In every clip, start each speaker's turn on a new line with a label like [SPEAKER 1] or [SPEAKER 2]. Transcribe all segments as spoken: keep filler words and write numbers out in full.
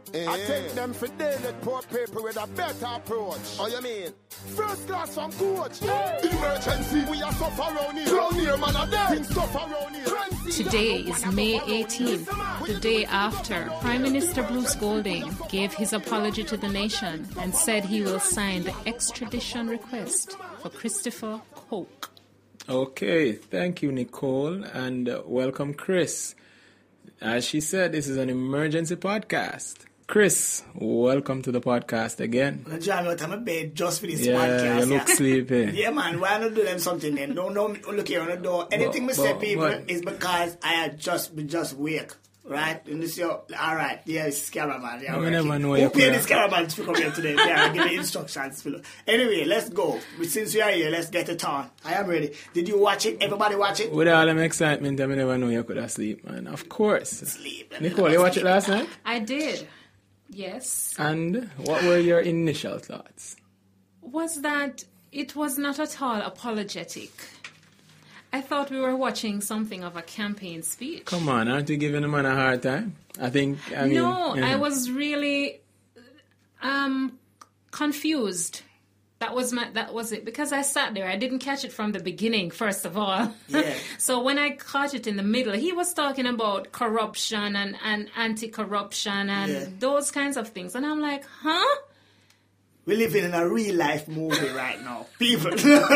[SPEAKER 1] Eh. I take them for daily poor people with a better approach.
[SPEAKER 2] Oh, you mean?
[SPEAKER 1] First class from coach. Yeah. Emergency. We are suffer around here. Round here, man, are dead. Things suffer around here.
[SPEAKER 3] Today is May eighteenth, the day after Prime Minister Bruce Golding gave his apology to the nation and said he will sign the extradition request for Christopher Coke.
[SPEAKER 4] Okay, thank you, Nicole, and uh, welcome, Chris. As she said, this is an emergency podcast. Chris, welcome to the podcast again.
[SPEAKER 5] I'm John, out of my bed just for this
[SPEAKER 4] yeah,
[SPEAKER 5] podcast.
[SPEAKER 4] You look
[SPEAKER 5] yeah.
[SPEAKER 4] sleepy.
[SPEAKER 5] Yeah, man, why not do them something then? Don't, don't look here on the door. Anything we say, people, but, is because I had just just wake. Right? And this your all right, yeah, it's cameraman. Yeah,
[SPEAKER 4] I never know
[SPEAKER 5] who paid this cameraman to come here today? Yeah, give me instructions. Anyway, let's go. Since we are here, let's get it on. I am ready. Did you watch it? Everybody watch it?
[SPEAKER 4] With all them excitement, I never know you could have sleep, man. Of course.
[SPEAKER 5] Sleep.
[SPEAKER 4] Nicole, you watched it last night?
[SPEAKER 3] I did. Yes.
[SPEAKER 4] And what were your initial thoughts?
[SPEAKER 3] Was that it was not at all apologetic. I thought we were watching something of a campaign speech.
[SPEAKER 4] Come on, aren't you giving the man a hard time? I think, I mean...
[SPEAKER 3] No,
[SPEAKER 4] yeah.
[SPEAKER 3] I was really um, confused. That was my, that was it. Because I sat there, I didn't catch it from the beginning, first of all.
[SPEAKER 5] Yeah.
[SPEAKER 3] So when I caught it in the middle, he was talking about corruption and, and anti-corruption and
[SPEAKER 5] yeah.
[SPEAKER 3] those kinds of things. And I'm like, huh?
[SPEAKER 5] We're living in a real-life movie right now. People,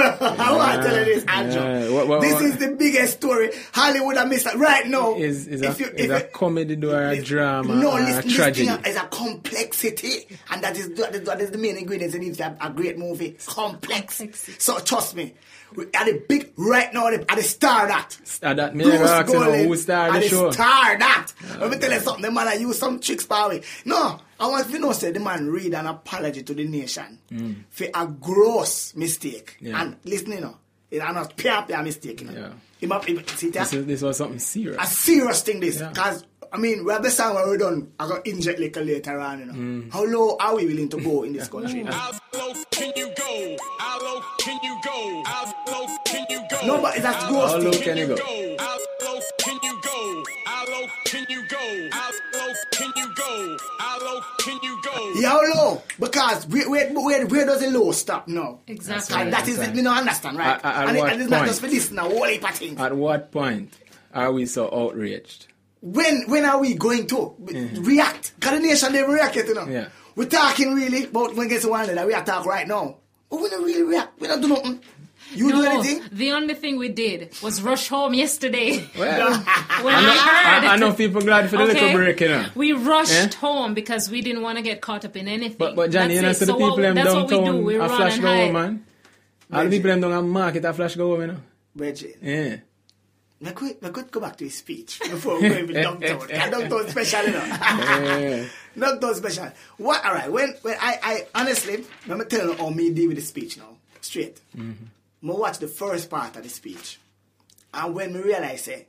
[SPEAKER 5] I want to tell you this, Andrew.
[SPEAKER 4] Yeah. What, what,
[SPEAKER 5] this
[SPEAKER 4] what?
[SPEAKER 5] is the biggest story Hollywood has missed right now.
[SPEAKER 4] Is, is,
[SPEAKER 5] if
[SPEAKER 4] a,
[SPEAKER 5] you,
[SPEAKER 4] is
[SPEAKER 5] if
[SPEAKER 4] a
[SPEAKER 5] it,
[SPEAKER 4] comedy or a drama
[SPEAKER 5] no,
[SPEAKER 4] or
[SPEAKER 5] listen,
[SPEAKER 4] a tragedy?
[SPEAKER 5] Listen, it's a complexity. And that is, that is, that is the main ingredient in a, a great movie. Complex. Complexity. So trust me. We are the big, right now, at the star that.
[SPEAKER 4] Star that. Me never ask you know who started the show.
[SPEAKER 5] The star that. Uh, Let me tell you something. The man I use some tricks by way. No. I want to know, say, the man read an apology to the nation mm. for a gross mistake.
[SPEAKER 4] Yeah.
[SPEAKER 5] And listen, you know, it's not pure, pure mistake, you know.
[SPEAKER 4] Yeah.
[SPEAKER 5] It might, it, see that?
[SPEAKER 4] This, is, this was something serious.
[SPEAKER 5] A serious thing, this.
[SPEAKER 4] Yeah.
[SPEAKER 5] Because, I mean, we have the song where we're done. I got inject liquor later on, you know. Mm. How low are we willing to go in this country?
[SPEAKER 6] How low can you go? How low can you go? How low can you go?
[SPEAKER 5] No, but that's gross.
[SPEAKER 4] How low can you go?
[SPEAKER 6] How low can you go? How low can you go? How low can you go? How low can you go?
[SPEAKER 5] Yeah, how low? Because where, where, where, where does the low stop now?
[SPEAKER 3] Exactly.
[SPEAKER 5] And that is it, you know, understand, right?
[SPEAKER 4] At, at
[SPEAKER 5] and,
[SPEAKER 4] what
[SPEAKER 5] it, and it's
[SPEAKER 4] point?
[SPEAKER 5] not just for this now, whole heap of things.
[SPEAKER 4] At what point are we so outraged?
[SPEAKER 5] When when are we going to mm-hmm. react? Because the nation, they react, you know.
[SPEAKER 4] Yeah.
[SPEAKER 5] We're talking really about when it gets to one that we are talking right now. But we don't really react. We don't do nothing. You
[SPEAKER 3] no,
[SPEAKER 5] do anything?
[SPEAKER 3] The only thing we did was rush home yesterday.
[SPEAKER 4] Well,
[SPEAKER 3] when
[SPEAKER 4] I, know,
[SPEAKER 3] I heard
[SPEAKER 4] I, I know people glad for the
[SPEAKER 3] okay,
[SPEAKER 4] little break, you know.
[SPEAKER 3] We rushed
[SPEAKER 4] eh?
[SPEAKER 3] home because we didn't want to get caught up in anything.
[SPEAKER 4] But, but Johnny,
[SPEAKER 3] that's
[SPEAKER 4] you know,
[SPEAKER 3] it.
[SPEAKER 4] so the
[SPEAKER 3] so
[SPEAKER 4] people them
[SPEAKER 3] that's what we do.
[SPEAKER 4] downtown
[SPEAKER 3] We
[SPEAKER 4] a
[SPEAKER 3] run
[SPEAKER 4] flash
[SPEAKER 3] and
[SPEAKER 4] go
[SPEAKER 3] hide.
[SPEAKER 4] home, man. All the people them down a market a flash go home, you know.
[SPEAKER 5] Reggie.
[SPEAKER 4] Yeah.
[SPEAKER 5] We could, we could go back to his speech before we go even downtown. Downtown special, you know.
[SPEAKER 4] Yeah.
[SPEAKER 5] Downtown special. What? All right. When, when I, I honestly, let me tell you how me deal with the speech now. Straight. Mm-hmm. I watch the first part of the speech. And when me realize it,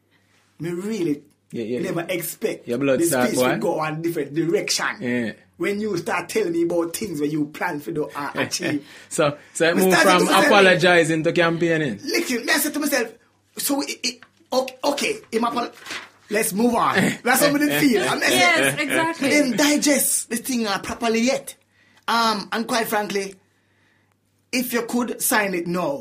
[SPEAKER 5] me really
[SPEAKER 4] yeah, yeah,
[SPEAKER 5] never
[SPEAKER 4] yeah.
[SPEAKER 5] expect
[SPEAKER 4] Your blood
[SPEAKER 5] the
[SPEAKER 4] start
[SPEAKER 5] speech to go on different direction.
[SPEAKER 4] Yeah.
[SPEAKER 5] When you start telling me about things where you plan for do uh, achieve.
[SPEAKER 4] so, so it
[SPEAKER 5] Me
[SPEAKER 4] move
[SPEAKER 5] started
[SPEAKER 4] from
[SPEAKER 5] to say,
[SPEAKER 4] apologizing to campaigning.
[SPEAKER 5] Listen, I said to myself, so it, it, okay, okay in my, let's move on. That's what we did feel. I mean,
[SPEAKER 3] Yes, exactly.
[SPEAKER 5] Then digest the thing uh, properly yet. Um, and quite frankly, if you could sign it now,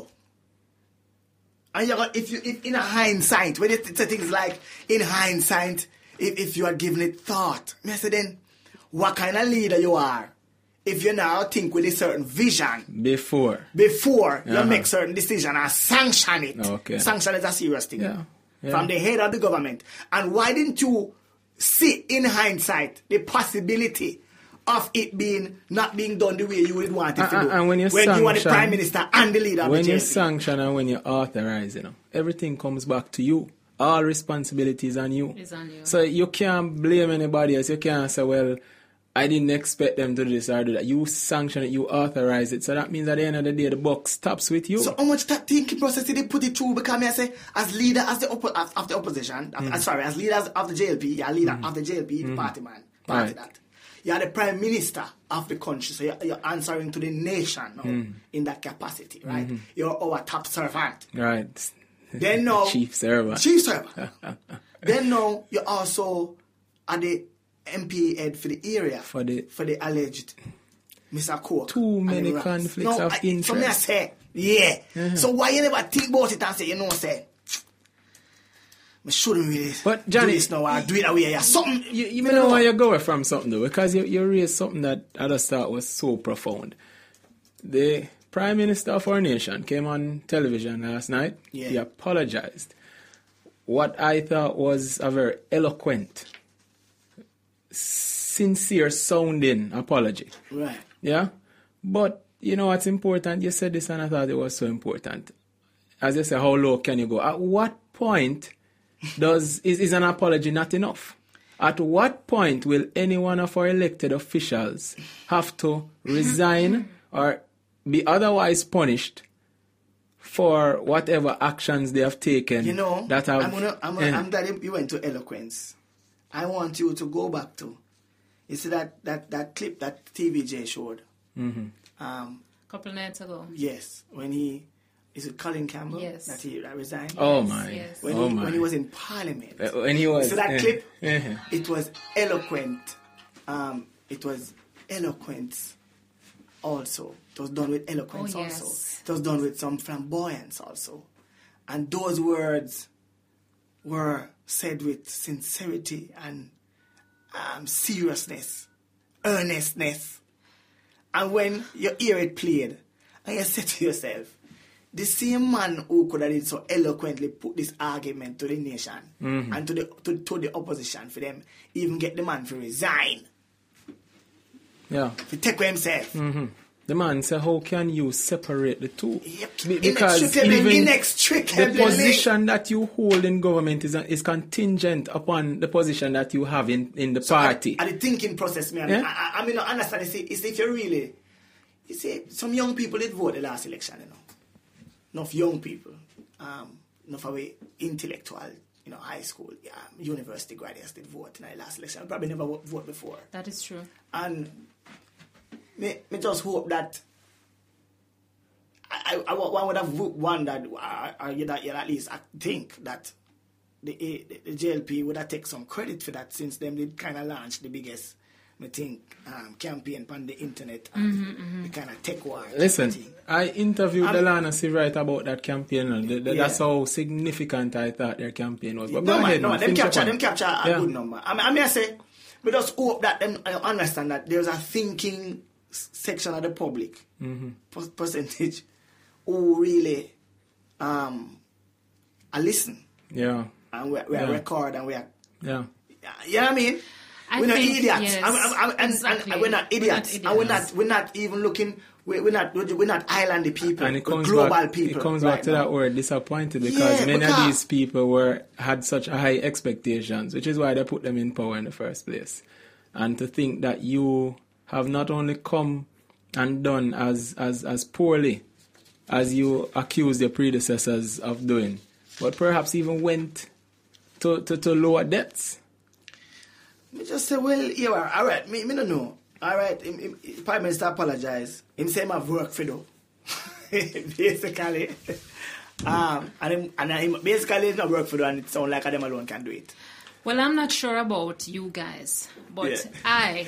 [SPEAKER 5] and you got, if you, if in a hindsight, when it say things like in hindsight, if, if you are giving it thought, I say then, what kind of leader you are? If you now think with a certain vision
[SPEAKER 4] before
[SPEAKER 5] before
[SPEAKER 4] uh-huh.
[SPEAKER 5] you make certain decision and sanction it.
[SPEAKER 4] Okay.
[SPEAKER 5] Sanction is a serious thing.
[SPEAKER 4] Yeah. Yeah.
[SPEAKER 5] From the head of the government. And why didn't you see in hindsight the possibility of it being not being done the way you would want it
[SPEAKER 4] uh,
[SPEAKER 5] to do?
[SPEAKER 4] And when you
[SPEAKER 5] when
[SPEAKER 4] sanction,
[SPEAKER 5] you are the Prime Minister and the leader of
[SPEAKER 4] when
[SPEAKER 5] the
[SPEAKER 4] you
[SPEAKER 5] J L P.
[SPEAKER 4] sanction and when you authorize, you know, everything comes back to you. All responsibilities on you.
[SPEAKER 3] It's on you.
[SPEAKER 4] So you can't blame anybody else. You can't say, well, I didn't expect them to do this or do that. You sanction it, you authorize it. So that means at the end of the day, the buck stops with you.
[SPEAKER 5] So how much that thinking process did they put it through? Because I say, as leader as the oppo- of, of the opposition, mm. as sorry, as leaders of the J L P, you're leader mm. of the J L P, mm. the party man, party right. that. You're the Prime Minister of the country, so you're, you're answering to the nation now, mm. in that capacity, right? Mm-hmm. You're our top servant.
[SPEAKER 4] Right.
[SPEAKER 5] Then now,
[SPEAKER 4] Chief servant.
[SPEAKER 5] Chief servant. Then now, you also are the M P head for the area
[SPEAKER 4] For the-
[SPEAKER 5] for the alleged Mister Coke.
[SPEAKER 4] Too
[SPEAKER 5] and
[SPEAKER 4] many
[SPEAKER 5] the rats.
[SPEAKER 4] conflicts
[SPEAKER 5] no,
[SPEAKER 4] of
[SPEAKER 5] I,
[SPEAKER 4] interest.
[SPEAKER 5] So me I say, yeah.
[SPEAKER 4] Uh-huh.
[SPEAKER 5] So why you never think about it and say, you know, say, I shouldn't really
[SPEAKER 4] But, Johnny,
[SPEAKER 5] do this now or do it away. Yeah, something.
[SPEAKER 4] You, you may know where you're going from something though, because you, you raised something that I just thought was so profound. The Prime Minister of our nation came on television last night.
[SPEAKER 5] Yeah.
[SPEAKER 4] He apologized. What I thought was a very eloquent, sincere sounding apology.
[SPEAKER 5] Right.
[SPEAKER 4] Yeah? But, you know what's important? You said this and I thought it was so important. As you say, how low can you go? At what point does is, is an apology not enough? At what point will any one of our elected officials have to resign or be otherwise punished for whatever actions they have taken?
[SPEAKER 5] You know,
[SPEAKER 4] that have,
[SPEAKER 5] I'm, gonna, I'm, gonna,
[SPEAKER 4] eh,
[SPEAKER 5] I'm glad you went to eloquence. I want you to go back to, you see that, that, that clip that T V J showed?
[SPEAKER 4] Mm-hmm.
[SPEAKER 5] Um,
[SPEAKER 3] A couple nights ago.
[SPEAKER 5] yes, when he, is it Colin Campbell?
[SPEAKER 3] Yes.
[SPEAKER 5] That he that resigned?
[SPEAKER 4] Oh
[SPEAKER 3] Yes,
[SPEAKER 4] my.
[SPEAKER 3] yes.
[SPEAKER 5] When,
[SPEAKER 4] oh
[SPEAKER 5] he,
[SPEAKER 4] my.
[SPEAKER 5] when he was in Parliament.
[SPEAKER 4] Uh, when he was.
[SPEAKER 5] So that
[SPEAKER 4] eh,
[SPEAKER 5] clip,
[SPEAKER 4] eh,
[SPEAKER 5] it was eloquent. Um, it was eloquent also. It was done with eloquence
[SPEAKER 3] Oh, yes.
[SPEAKER 5] also. It was done with some flamboyance also. And those words were said with sincerity and um, seriousness, earnestness. And when you hear it played, and you say to yourself, the same man who could have did so eloquently put this argument to the nation
[SPEAKER 4] Mm-hmm.
[SPEAKER 5] and to the to, to the opposition for them, even get the man to resign,
[SPEAKER 4] yeah.
[SPEAKER 5] to take away himself.
[SPEAKER 4] Mm-hmm. The man said, how can you separate the two?
[SPEAKER 5] Yep.
[SPEAKER 4] Be- because
[SPEAKER 5] Inextricably,
[SPEAKER 4] even
[SPEAKER 5] inextricably
[SPEAKER 4] the position that you hold in government is, is contingent upon the position that you have in, in the party.
[SPEAKER 5] And the thinking process, me, I,
[SPEAKER 4] Yeah?
[SPEAKER 5] I, I mean, I understand. You see, is if you really, you see, some young people did vote the last election, you know. Enough young people, um, enough of a intellectual, you know, high school, yeah, university graduates did vote in the last election. Probably never vote, vote before.
[SPEAKER 3] That is true.
[SPEAKER 5] And me, me just hope that I, I, I one would have wondered, or, or you that you at least I think that the, the, the J L P would have taken some credit for that, since them did kind of launch the biggest, I think, um, campaign on the internet and
[SPEAKER 3] Mm-hmm, mm-hmm.
[SPEAKER 5] the kind of tech war.
[SPEAKER 4] Listen,
[SPEAKER 5] thing.
[SPEAKER 4] I interviewed
[SPEAKER 5] I'm-
[SPEAKER 4] Delana Seawright about that campaign, and th- th-
[SPEAKER 5] Yeah.
[SPEAKER 4] that's how significant I thought their campaign was. But
[SPEAKER 5] No
[SPEAKER 4] go
[SPEAKER 5] man,
[SPEAKER 4] ahead,
[SPEAKER 5] no
[SPEAKER 4] man,
[SPEAKER 5] man, them
[SPEAKER 4] finish
[SPEAKER 5] capture,
[SPEAKER 4] up
[SPEAKER 5] them
[SPEAKER 4] on-
[SPEAKER 5] capture a
[SPEAKER 4] Yeah.
[SPEAKER 5] good number. I mean, I mean, I say, we just hope that them uh, understand that there's a thinking s- section of the public
[SPEAKER 4] Mm-hmm.
[SPEAKER 5] per- percentage who really um, are listen
[SPEAKER 4] Yeah,
[SPEAKER 5] and we, we
[SPEAKER 4] Yeah.
[SPEAKER 5] are record and we are,
[SPEAKER 4] yeah.
[SPEAKER 5] you know what I mean?
[SPEAKER 3] I
[SPEAKER 5] we're not
[SPEAKER 3] think,
[SPEAKER 5] idiots,
[SPEAKER 3] yes,
[SPEAKER 5] and, and- and- and
[SPEAKER 3] exactly.
[SPEAKER 5] we're not
[SPEAKER 3] We're not
[SPEAKER 5] idiots, and we're not
[SPEAKER 3] idiots.
[SPEAKER 5] we're not even looking. We're, we're not we're not island people.
[SPEAKER 4] And it
[SPEAKER 5] we're
[SPEAKER 4] comes
[SPEAKER 5] global
[SPEAKER 4] back.
[SPEAKER 5] people.
[SPEAKER 4] It comes
[SPEAKER 5] right
[SPEAKER 4] back to
[SPEAKER 5] now.
[SPEAKER 4] that word disappointed, because
[SPEAKER 5] Yeah,
[SPEAKER 4] many of
[SPEAKER 5] because-
[SPEAKER 4] these people were had such high expectations, which is why they put them in power in the first place. And to think that you have not only come and done as as as poorly as you accused your predecessors of doing, but perhaps even went to to, to lower depths.
[SPEAKER 5] Me just say, well, you are all right. Me, me don't know. All right, him, him, him, Prime Minister apologize. Him say him have work for do. Basically, um, and him, and him basically it's not work for do, and it sound like them alone can do it.
[SPEAKER 3] Well, I'm not sure about you guys, but
[SPEAKER 5] Yeah.
[SPEAKER 3] I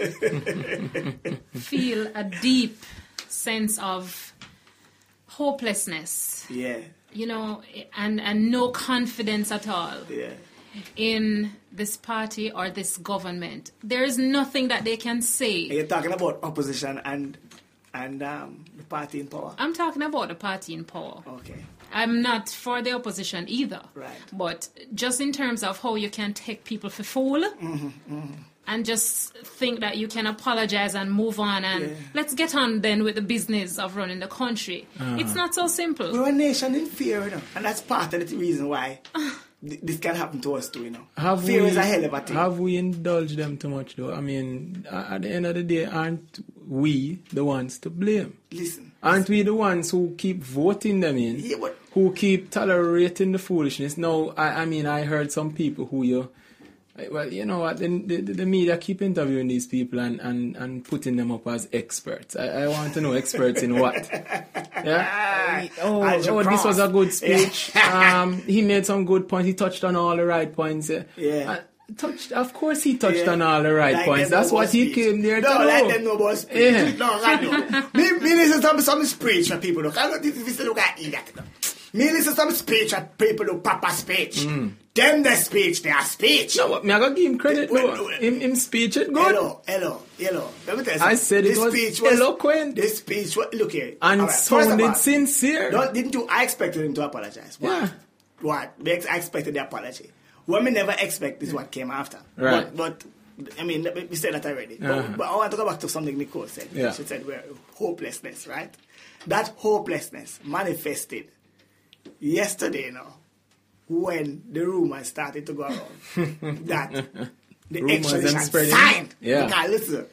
[SPEAKER 3] feel a deep sense of hopelessness,
[SPEAKER 5] Yeah,
[SPEAKER 3] you know, and, and no confidence at all
[SPEAKER 5] yeah.
[SPEAKER 3] in this party or this government. There is nothing that they can
[SPEAKER 5] And
[SPEAKER 3] say.
[SPEAKER 5] you're talking about opposition and and um, the party in power.
[SPEAKER 3] I'm talking about the party in power.
[SPEAKER 5] Okay.
[SPEAKER 3] I'm not for the opposition either.
[SPEAKER 5] Right.
[SPEAKER 3] But just in terms of how you can take people for fool
[SPEAKER 5] Mm-hmm,
[SPEAKER 3] and just think that you can apologize and move on and
[SPEAKER 5] Yeah.
[SPEAKER 3] let's get on then with the business of running the country. It's not so simple.
[SPEAKER 5] We're a nation in fear, you know, and that's part of the reason why th- this can happen to us too, you know.
[SPEAKER 4] Have
[SPEAKER 5] fear
[SPEAKER 4] we,
[SPEAKER 5] is a hell of a thing.
[SPEAKER 4] Have we indulged them too much, though? I mean, a- at the end of the day, aren't we the ones to blame?
[SPEAKER 5] Listen.
[SPEAKER 4] Aren't we the ones who keep voting them in?
[SPEAKER 5] Yeah, but-
[SPEAKER 4] Who keep tolerating the foolishness? Now, I, I mean, I heard some people who you, well, you know what, the, the, the media keep interviewing these people and, and, and putting them up as experts. I, I want to know experts in what? Yeah? Oh,
[SPEAKER 5] As you
[SPEAKER 4] oh this
[SPEAKER 5] cross.
[SPEAKER 4] was a good speech. um, he made some good points. He touched on all the right points. Yeah.
[SPEAKER 5] Yeah.
[SPEAKER 4] Uh, touched. Of course, he touched
[SPEAKER 5] Yeah.
[SPEAKER 4] on all the right
[SPEAKER 5] Like
[SPEAKER 4] points.
[SPEAKER 5] them
[SPEAKER 4] That's
[SPEAKER 5] know
[SPEAKER 4] what
[SPEAKER 5] about
[SPEAKER 4] he
[SPEAKER 5] speech.
[SPEAKER 4] came there
[SPEAKER 5] no,
[SPEAKER 4] to
[SPEAKER 5] No, let
[SPEAKER 4] know.
[SPEAKER 5] them know about speech.
[SPEAKER 4] Yeah.
[SPEAKER 5] No, I know. me, me listen to some, some speech for people. Look, I don't think if you look at that. No. Me listen to some speech for people who proper speech.
[SPEAKER 4] Mm.
[SPEAKER 5] Them the speech, they are speech.
[SPEAKER 4] No, but me I gotta give him credit.
[SPEAKER 5] Wait,
[SPEAKER 4] No,
[SPEAKER 5] wait.
[SPEAKER 4] him, him speech it good.
[SPEAKER 5] Hello, hello, hello. Let me tell you
[SPEAKER 4] I
[SPEAKER 5] something.
[SPEAKER 4] said it
[SPEAKER 5] This
[SPEAKER 4] was
[SPEAKER 5] speech
[SPEAKER 4] eloquent.
[SPEAKER 5] This speech, was, look here.
[SPEAKER 4] And
[SPEAKER 5] All right, first of
[SPEAKER 4] sounded
[SPEAKER 5] all,
[SPEAKER 4] sincere.
[SPEAKER 5] Don't, didn't you? I expected him to apologize. What?
[SPEAKER 4] Yeah.
[SPEAKER 5] What? I expected the apology. What me never expect is what came after.
[SPEAKER 4] Right.
[SPEAKER 5] But, but I mean, we said that already.
[SPEAKER 4] Uh-huh.
[SPEAKER 5] But, but I want to go back to something Nicole said.
[SPEAKER 4] Yeah.
[SPEAKER 5] She said, we're hopelessness, right? That hopelessness manifested yesterday now when the rumors started to go around that the
[SPEAKER 4] Rumors and
[SPEAKER 5] extradition
[SPEAKER 4] spreading.
[SPEAKER 5] signed.
[SPEAKER 4] Yeah.
[SPEAKER 5] Because listen,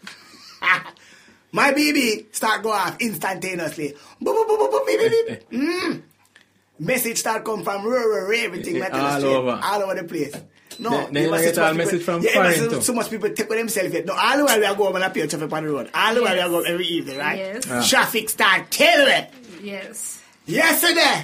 [SPEAKER 5] my baby start go off instantaneously. Boop, boop, boop, boop, boop, beep, beep, beep. Mm. Message start come from rural, everything
[SPEAKER 4] Yeah,
[SPEAKER 5] like that
[SPEAKER 4] all
[SPEAKER 5] straight,
[SPEAKER 4] over.
[SPEAKER 5] all over the place. No,
[SPEAKER 4] Then- then
[SPEAKER 5] you
[SPEAKER 4] you
[SPEAKER 5] must
[SPEAKER 4] get
[SPEAKER 5] see
[SPEAKER 4] all
[SPEAKER 5] so much
[SPEAKER 4] message
[SPEAKER 5] people-
[SPEAKER 4] from
[SPEAKER 5] yeah,
[SPEAKER 4] foreign
[SPEAKER 5] you must
[SPEAKER 4] too.
[SPEAKER 5] see so much people take with themselves yet. No, all the while we are going and appear traffic on the road. All the while we are
[SPEAKER 3] Yes.
[SPEAKER 5] going every evening, right?
[SPEAKER 3] Yes.
[SPEAKER 4] Ah.
[SPEAKER 5] Traffic start killing it.
[SPEAKER 3] Yes.
[SPEAKER 5] Yesterday,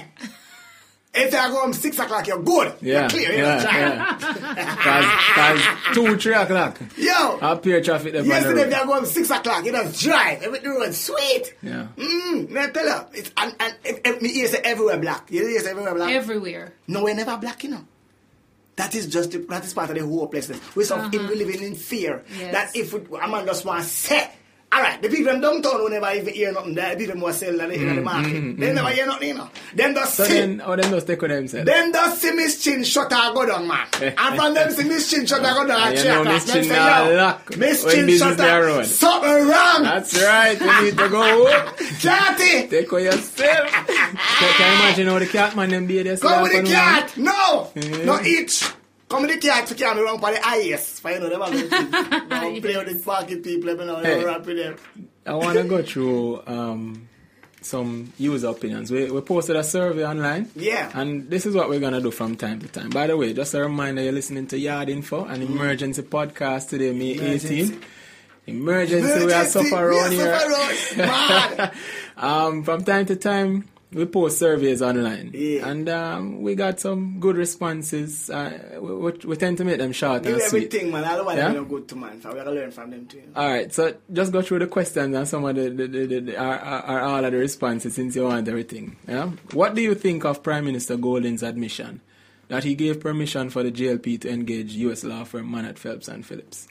[SPEAKER 5] if you are going six o'clock, you're good.
[SPEAKER 4] Yeah,
[SPEAKER 5] You're clear.
[SPEAKER 4] yeah,
[SPEAKER 5] You're
[SPEAKER 4] yeah. Cause, cause two, three o'clock.
[SPEAKER 5] Yo,
[SPEAKER 4] Up here traffic there on the
[SPEAKER 5] yesterday if
[SPEAKER 4] road.
[SPEAKER 5] you are going six o'clock, you just drive. Everything runs sweet.
[SPEAKER 4] Yeah.
[SPEAKER 5] Mm, me tell you, it's and and if, if me ears say everywhere black. You hear say everywhere black.
[SPEAKER 3] Everywhere.
[SPEAKER 5] No, we're never black, you know. That is just the, that is part of the hopelessness. We're so
[SPEAKER 3] Uh-huh.
[SPEAKER 5] we're living in fear
[SPEAKER 3] Yes.
[SPEAKER 5] that if we, a man just want to say, all right, the people in downtown who never even hear nothing. The people who sell that in the market, they never hear nothing, you know. Them just
[SPEAKER 4] So
[SPEAKER 5] see.
[SPEAKER 4] then, oh, them just take with themselves.
[SPEAKER 5] Them just see Miss Chin shut her go down, man. And from them see Miss Chin shut her go down at
[SPEAKER 4] You
[SPEAKER 5] three
[SPEAKER 4] know
[SPEAKER 5] o'clock.
[SPEAKER 4] Miss
[SPEAKER 5] Them
[SPEAKER 4] Chin
[SPEAKER 5] say,
[SPEAKER 4] now
[SPEAKER 5] yo,
[SPEAKER 4] lock
[SPEAKER 5] Miss
[SPEAKER 4] when
[SPEAKER 5] Chin
[SPEAKER 4] business
[SPEAKER 5] shut
[SPEAKER 4] there
[SPEAKER 5] her.
[SPEAKER 4] run.
[SPEAKER 5] Something wrong.
[SPEAKER 4] That's right. You need to go.
[SPEAKER 5] Catty.
[SPEAKER 4] Take with yourself. Can, can you imagine how the cat man them be there?
[SPEAKER 5] Come with the cat. No.
[SPEAKER 4] Yeah.
[SPEAKER 5] No each. Come with the cat to carry me around for the I S. For you know them are going to don't play with the pocket people. You know,
[SPEAKER 4] Hey.
[SPEAKER 5] don't rap with them.
[SPEAKER 4] I want to go through um, some user opinions. We, we posted a survey online.
[SPEAKER 5] Yeah.
[SPEAKER 4] And this is what we're going to do from time to time. By the way, just a reminder, you're listening to Yard Info, an emergency podcast today, May
[SPEAKER 5] Emergency.
[SPEAKER 4] eighteenth. Emergency, we are suffer around
[SPEAKER 5] we are
[SPEAKER 4] here.
[SPEAKER 5] suffer around. Man.
[SPEAKER 4] um, from time to time, we post surveys online.
[SPEAKER 5] Yeah.
[SPEAKER 4] And um, we got some good responses. Uh, we, we, we tend to make them short
[SPEAKER 5] Give
[SPEAKER 4] and sweet.
[SPEAKER 5] everything, man. All the while
[SPEAKER 4] Yeah?
[SPEAKER 5] they're good to man. So we gotta learn from them too.
[SPEAKER 4] All right, so just go through the questions and some of the, the, the, the, the are, are, are all of the responses since you want everything. Yeah. What do you think of Prime Minister Golding's admission that he gave permission for the J L P to engage U S law firm Manat Phelps and Phillips?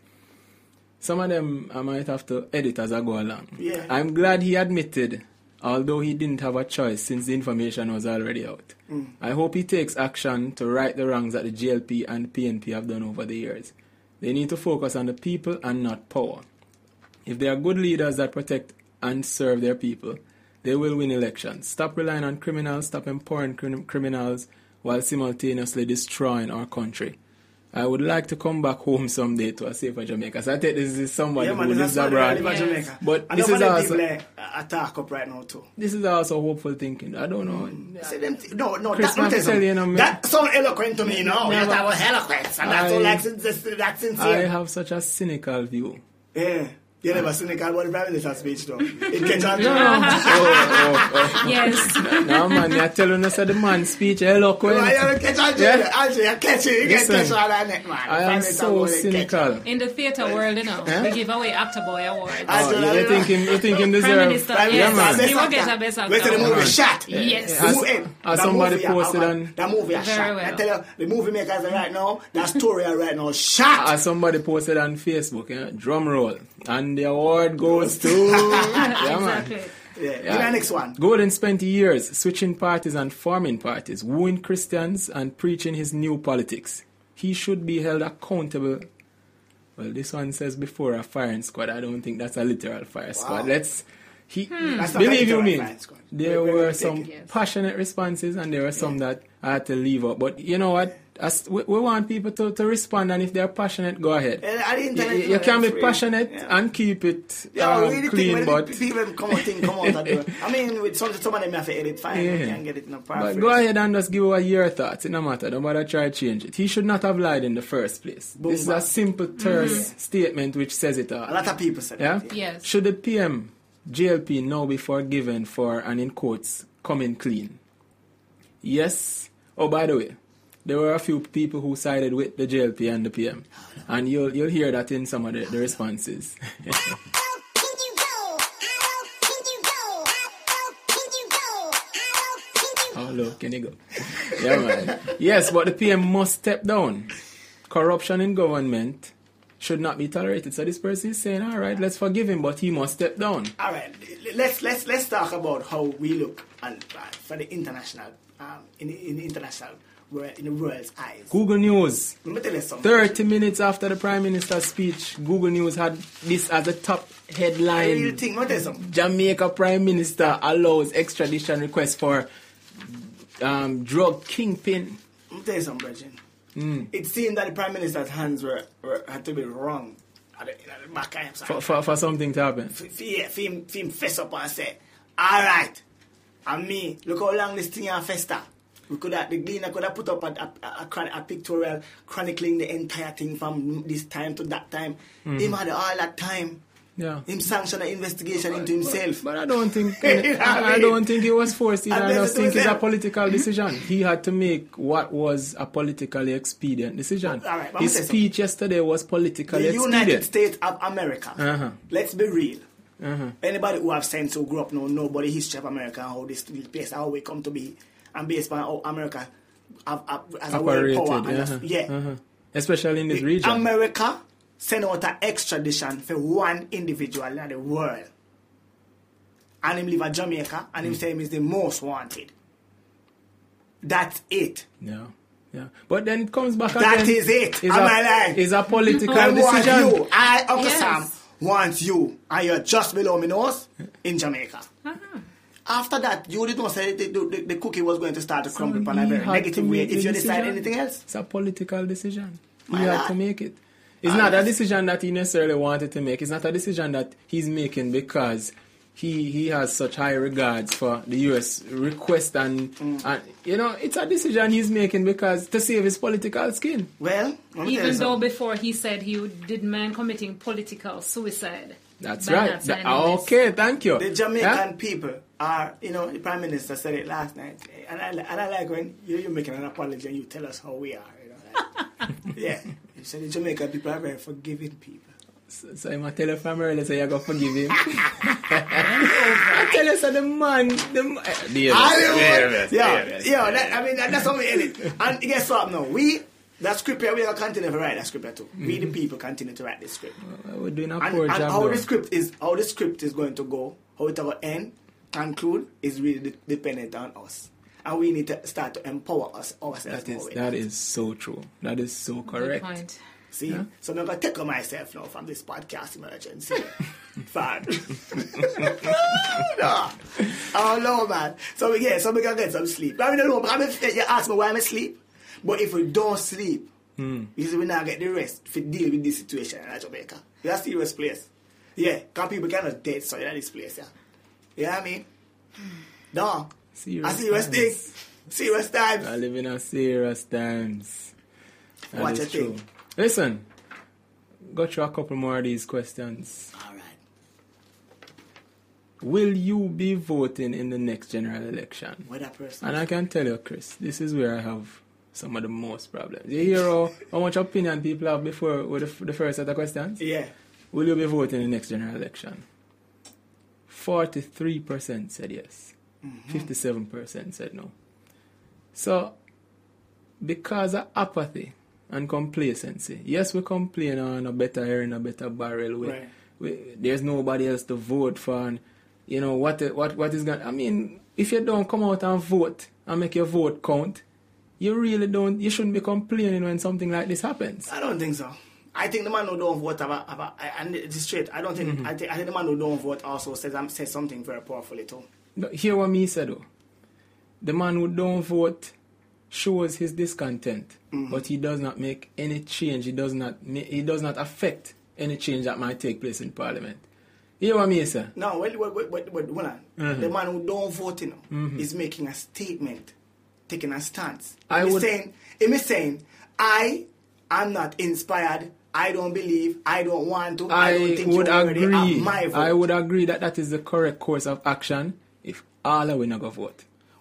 [SPEAKER 4] Some of them I might have to edit as I go along.
[SPEAKER 5] Yeah.
[SPEAKER 4] I'm glad he admitted, although he didn't have a choice since the information was already out.
[SPEAKER 5] Mm.
[SPEAKER 4] I hope he takes action to right the wrongs that the J L P and P N P have done over the years. They need to focus on the people and not power. If they are good leaders that protect and serve their people, they will win elections. Stop relying on criminals, stop empowering crim- criminals while simultaneously destroying our country. I would like to come back home someday to a safer Jamaica. So I think this is somebody
[SPEAKER 5] Yeah, man,
[SPEAKER 4] who
[SPEAKER 5] this
[SPEAKER 4] lives
[SPEAKER 5] is
[SPEAKER 4] abroad.
[SPEAKER 5] abroad.
[SPEAKER 3] Yes.
[SPEAKER 5] Jamaica.
[SPEAKER 4] But
[SPEAKER 5] and
[SPEAKER 4] this
[SPEAKER 5] some
[SPEAKER 4] is
[SPEAKER 5] of them
[SPEAKER 4] also-
[SPEAKER 5] people uh, attack up right now too.
[SPEAKER 4] This is also hopeful thinking. I don't know.
[SPEAKER 5] See them th- no, no,
[SPEAKER 4] Chris
[SPEAKER 5] that, let me tell you
[SPEAKER 4] Maxwell, you know,
[SPEAKER 5] something.
[SPEAKER 4] me-
[SPEAKER 5] That sound eloquent to me, no.
[SPEAKER 4] Yeah,
[SPEAKER 5] You
[SPEAKER 4] but-
[SPEAKER 5] talk about eloquence, and that's
[SPEAKER 4] I-
[SPEAKER 5] all like sin- sin- that's
[SPEAKER 4] I
[SPEAKER 5] sincere.
[SPEAKER 4] have such a cynical view.
[SPEAKER 5] Yeah. You never cynical about the Prime Minister speech though. It gets on
[SPEAKER 4] No, no. oh, oh, oh.
[SPEAKER 3] Yes.
[SPEAKER 4] No, man, you're telling us that the man's speech eloquent.
[SPEAKER 5] You don't catch on,
[SPEAKER 4] Yeah.
[SPEAKER 5] Actually, you catch it. You get
[SPEAKER 4] Listen,
[SPEAKER 5] catch on that neck, man.
[SPEAKER 4] I
[SPEAKER 5] Prime
[SPEAKER 4] am
[SPEAKER 5] Minister
[SPEAKER 4] so
[SPEAKER 5] won't catch it.
[SPEAKER 4] cynical.
[SPEAKER 3] In the theatre world, you know,
[SPEAKER 4] Huh?
[SPEAKER 3] we give away Actor Boy Awards.
[SPEAKER 5] I
[SPEAKER 4] Oh,
[SPEAKER 5] do
[SPEAKER 4] you,
[SPEAKER 5] that,
[SPEAKER 4] you
[SPEAKER 5] you
[SPEAKER 4] think
[SPEAKER 5] know.
[SPEAKER 4] him, you think him deserve?
[SPEAKER 3] Prime Minister,
[SPEAKER 5] Prime
[SPEAKER 3] yes.
[SPEAKER 5] Minister,
[SPEAKER 3] He
[SPEAKER 5] best
[SPEAKER 3] will get
[SPEAKER 5] actor.
[SPEAKER 3] a best
[SPEAKER 5] Wait till the
[SPEAKER 3] actor.
[SPEAKER 5] movie shot.
[SPEAKER 3] Yes.
[SPEAKER 5] The
[SPEAKER 4] As-
[SPEAKER 5] movie,
[SPEAKER 4] as
[SPEAKER 5] that
[SPEAKER 4] somebody
[SPEAKER 5] movie,
[SPEAKER 4] posted
[SPEAKER 5] uh,
[SPEAKER 4] on-
[SPEAKER 5] that movie is
[SPEAKER 3] Very
[SPEAKER 5] shot.
[SPEAKER 3] well.
[SPEAKER 5] I tell you, the movie makers right now, that story right now, shot.
[SPEAKER 4] As somebody posted on Facebook, yeah, drum roll, and the award goes to yeah, man.
[SPEAKER 3] Exactly.
[SPEAKER 5] Yeah. Give me the next one.
[SPEAKER 4] Golden spent years switching parties and forming parties, wooing Christians and preaching his new politics. He should be held accountable. Well, this one says before a firing squad. I don't think that's a literal fire squad. Let's. He
[SPEAKER 5] That's not a
[SPEAKER 4] believe you
[SPEAKER 5] literal
[SPEAKER 4] me.
[SPEAKER 5] firing squad.
[SPEAKER 4] There
[SPEAKER 5] Very,
[SPEAKER 4] were
[SPEAKER 5] very
[SPEAKER 4] some
[SPEAKER 5] thick.
[SPEAKER 3] Yes.
[SPEAKER 4] passionate responses, and there were some that I had to leave out. But you know what? As we, we want people to, to respond, and if they're passionate, go ahead.
[SPEAKER 5] Eh, I didn't
[SPEAKER 4] You,
[SPEAKER 5] tell
[SPEAKER 4] you can be
[SPEAKER 5] free.
[SPEAKER 4] passionate
[SPEAKER 5] Yeah.
[SPEAKER 4] and keep it
[SPEAKER 5] Yeah,
[SPEAKER 4] um,
[SPEAKER 5] really
[SPEAKER 4] clean,
[SPEAKER 5] think
[SPEAKER 4] but
[SPEAKER 5] when people come out, think, come out and do it. I mean, with some, some of them have to edit fine. You
[SPEAKER 4] Yeah.
[SPEAKER 5] can get it in a
[SPEAKER 4] But
[SPEAKER 5] paraphrase.
[SPEAKER 4] go ahead and just give away your thoughts. It no matter. Don't bother try to change it. He should not have lied in the first place.
[SPEAKER 5] Boom,
[SPEAKER 4] this is
[SPEAKER 5] bang.
[SPEAKER 4] a simple, terse statement which says it all.
[SPEAKER 5] A lot of people said
[SPEAKER 4] Yeah?
[SPEAKER 5] that.
[SPEAKER 3] Yes.
[SPEAKER 4] Should the P M, J L P now be forgiven for, and in quotes, coming clean? Yes. Oh, by the way, there were a few people who sided with the J L P and the P M. And you'll you'll hear that in some of the, the responses. How low can you go? Yeah, man. Yes, but the P M must step down. Corruption in government should not be tolerated. So this person is saying, all right, let's forgive him, but he must step down.
[SPEAKER 5] All right, let's let's let's talk about how we look and uh, for the international, um, in, the, in the international world, in the world's eyes.
[SPEAKER 4] Google News.
[SPEAKER 5] Let me tell you something.
[SPEAKER 4] Thirty minutes after the Prime Minister's speech, Google News had this as a top headline.
[SPEAKER 5] I really think, let me tell you something.
[SPEAKER 4] Jamaica Prime Minister allows extradition request for um, drug kingpin.
[SPEAKER 5] Let me tell you something, Bridget.
[SPEAKER 4] Mm.
[SPEAKER 5] It seemed that the Prime Minister's hands were, were had to be wrong at the, at the back of him.
[SPEAKER 4] For, for, for something to happen.
[SPEAKER 5] For, for, yeah, for him, for him fess up and say, all right, and me, look how long this thing has fester. We could have, the Gleaner could have put up a, a, a, a pictorial chronicling the entire thing from this time to that time. Mm. Him had all that time.
[SPEAKER 4] Yeah.
[SPEAKER 5] Him sanctioned an investigation into himself.
[SPEAKER 4] But, but I don't think I, I don't think it was forced either. I just think it's a political decision. He had to make what was a politically expedient decision.
[SPEAKER 5] All right,
[SPEAKER 4] his speech yesterday was politically
[SPEAKER 5] the
[SPEAKER 4] expedient.
[SPEAKER 5] The United States of America. Uh-huh. Let's be real.
[SPEAKER 4] Uh-huh.
[SPEAKER 5] Anybody who have sense who grew up know nobody history of America and how this place, how we come to be, and based on how America have, have, as a world power. And
[SPEAKER 4] uh-huh.
[SPEAKER 5] yeah.
[SPEAKER 4] Uh-huh. Especially in this
[SPEAKER 5] the,
[SPEAKER 4] region.
[SPEAKER 5] America send out an extradition for one individual in the world. And him live in Jamaica, and him mm. say him is the most wanted. That's it.
[SPEAKER 4] Yeah, yeah. But then it comes back
[SPEAKER 5] that
[SPEAKER 4] again.
[SPEAKER 5] That is it.
[SPEAKER 4] Is
[SPEAKER 5] Am
[SPEAKER 4] a,
[SPEAKER 5] I lying?
[SPEAKER 4] It's a political
[SPEAKER 5] I
[SPEAKER 4] decision.
[SPEAKER 5] Want you. I, Uncle
[SPEAKER 3] yes.
[SPEAKER 5] Sam, wants you, and you're just below me nose in Jamaica.
[SPEAKER 3] Uh-huh.
[SPEAKER 5] After that, you didn't say the, the, the cookie was going to start to crumble
[SPEAKER 4] so
[SPEAKER 5] on a very negative way. If you
[SPEAKER 4] decision.
[SPEAKER 5] decide anything else,
[SPEAKER 4] it's a political decision.
[SPEAKER 5] My
[SPEAKER 4] he had
[SPEAKER 5] lad.
[SPEAKER 4] to make it. It's not a decision that he necessarily wanted to make. It's not a decision that he's making because he he has such high regards for the U S request and,
[SPEAKER 5] mm.
[SPEAKER 4] and you know, it's a decision he's making because to save his political skin.
[SPEAKER 5] Well,
[SPEAKER 3] even though before he said he didn't mind committing political suicide.
[SPEAKER 4] That's right. That, okay, thank you.
[SPEAKER 5] The Jamaican
[SPEAKER 4] yeah?
[SPEAKER 5] people are, you know, the Prime Minister said it last night, and I, and I like when you, you're making an apology and you tell us how we are. You know, like, yeah. You said the Jamaican people are very forgiving people.
[SPEAKER 4] So, so I'm going to tell your family that you're going to forgive him. I tell you, so the man, the man. Uh, the
[SPEAKER 5] yeah, yeah, yeah that, I mean, that, that's how we end it. And guess what now? We, that script here, we are continue to write that script here too. Mm-hmm. We, the people, continue to write this script.
[SPEAKER 4] Well, we're doing a
[SPEAKER 5] and,
[SPEAKER 4] poor
[SPEAKER 5] and
[SPEAKER 4] job
[SPEAKER 5] how
[SPEAKER 4] though.
[SPEAKER 5] the script is, how the script is going to go, how it will end, conclude, is really de- dependent on us. And we need to start to empower us ourselves.
[SPEAKER 4] That is, that is so true. That is so correct.
[SPEAKER 3] Good point.
[SPEAKER 5] See?
[SPEAKER 4] Yeah.
[SPEAKER 5] So I'm going to take on myself now from this podcast emergency. Fine. no. Oh, no, man. So, yeah, so we can get some sleep. I mean, no, I mean, you ask me why I'm asleep. But if we don't sleep, mm. you see, we now get the rest to deal with this situation in Jamaica. It's a serious place. Yeah, because people cannot dead so in this place, yeah. You know what I mean? No.
[SPEAKER 4] Serious,
[SPEAKER 5] a serious thing. Serious times.
[SPEAKER 4] I live in a serious times. That
[SPEAKER 5] what you
[SPEAKER 4] true.
[SPEAKER 5] think?
[SPEAKER 4] Listen, go through a couple more of these questions.
[SPEAKER 5] All right.
[SPEAKER 4] Will you be voting in the next general election?
[SPEAKER 5] What that person?
[SPEAKER 4] And I can tell you, Chris, this is where I have some of the most problems. You hear how, how much opinion people have before with the, the first set of questions?
[SPEAKER 5] Yeah.
[SPEAKER 4] Will you be voting in the next general election? forty-three percent said yes. Mm-hmm. fifty-seven percent said no. So, because of apathy and complacency, yes, we complain on a better air and a better barrel. We,
[SPEAKER 5] right.
[SPEAKER 4] we, there's nobody else to vote for. And, you know, what what what is going to... I mean, if you don't come out and vote and make your vote count, you really don't... You shouldn't be complaining when something like this happens.
[SPEAKER 5] I don't think so. I think the man who don't vote, have a, have a, and it's straight. I don't think... Mm-hmm. I, think, I think the man who don't vote also says, um, says something very powerfully too.
[SPEAKER 4] No, hear what me said though. The man who don't vote shows his discontent, mm-hmm. but he does not make any change. He does not. He does not affect any change that might take place in Parliament. You hear what me say?
[SPEAKER 5] No, wait, wait, wait, wait, wait, wait. Mm-hmm. The man who don't vote, you know,
[SPEAKER 4] mm-hmm.
[SPEAKER 5] is making a statement, taking a stance.
[SPEAKER 4] I
[SPEAKER 5] he's
[SPEAKER 4] would
[SPEAKER 5] saying, he's saying, I am not inspired. I don't believe. I don't want to. I, I don't think
[SPEAKER 4] would
[SPEAKER 5] you already
[SPEAKER 4] agree.
[SPEAKER 5] have my vote.
[SPEAKER 4] I would agree that that is the correct course of action if all of we not go vote.